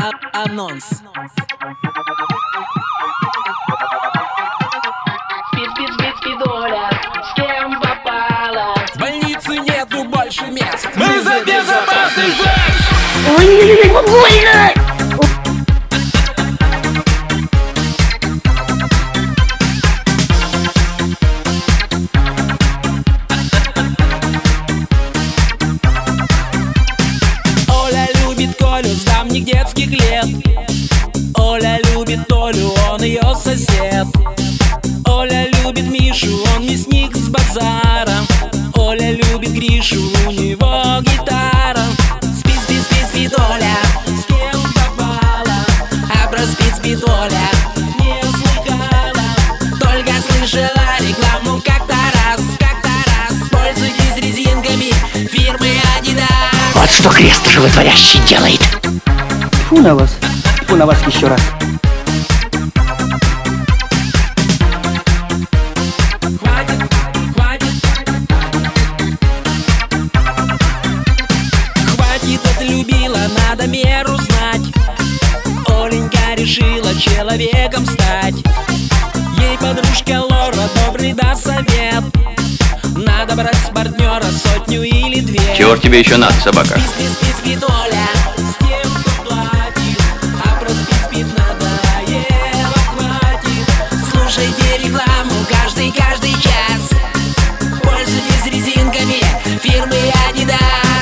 Анонс. Доля, с кем попала? В больнице нету больше мест. Мы за безопасный секс! Ой, больно! Оля любит Колю с давних детских лет. Оля любит Толю, он ее сосед. Оля любит Мишу, он мясник с базара. Оля любит Гришу, у него гитара. Спит, спит, спит, спит Оля, с кем попала? А про спит, спит Оля не слыхала. Только слышала рекламу как-то раз. Пользуйтесь резинками фирмы Adidas. Вот что крест животворящий делает. Фу на вас еще раз. Хватит, отлюбила, надо меру знать. Оленька решила человеком стать. Ей подружка Лора добрый даст совет. Надо брать с партнера 100 или 2. Чего тебе еще надо, собака? Спит, спит, спит, спит Оля, с тем, кто платит. А про спит, спит надоело, хватит. Слушайте рекламу каждый час. Пользуйтесь резинками фирмы Adidas.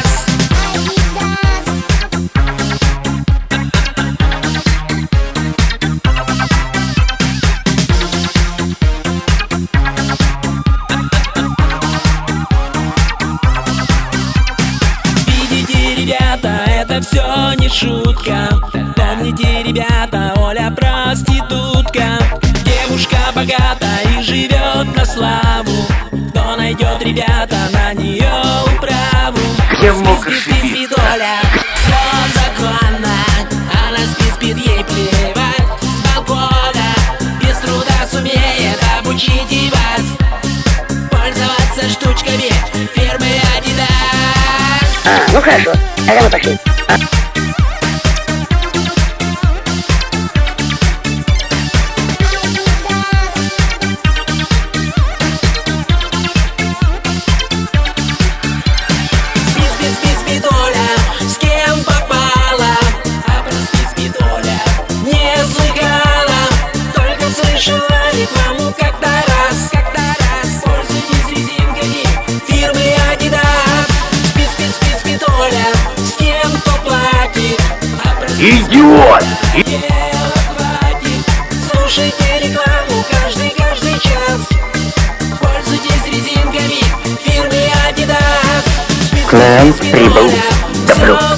Видите, ребята, это все не шутка. Помните, ребята, Оля проститутка. Девушка богата и живет на славу. Кто найдет, ребята, на нее управу? Где Спит, мог спит, спит, спит Оля, все законно. Она спит, спит, ей плевать с балкона. Без труда сумеет обучить и вас пользоваться штучками фирмы Adidas. Ну хорошо, тогда мы пошли. Спит, спит, спит, спит Оля, с кем попала? А про спит, спит Оля не слыхала. Только слышала рекламу как-то раз. Пользуйтесь резинками фирмы Adidas. Спит, спит, спит, спит Оля, с кем кто платит? А про спит, спит Идиот! надоело, хватит. Слушайте рекламу каждый час. Пользуйтесь резинками фирмы Adidas. Спит, спит, Клан спит, спит прибыл Оля, к добру. всё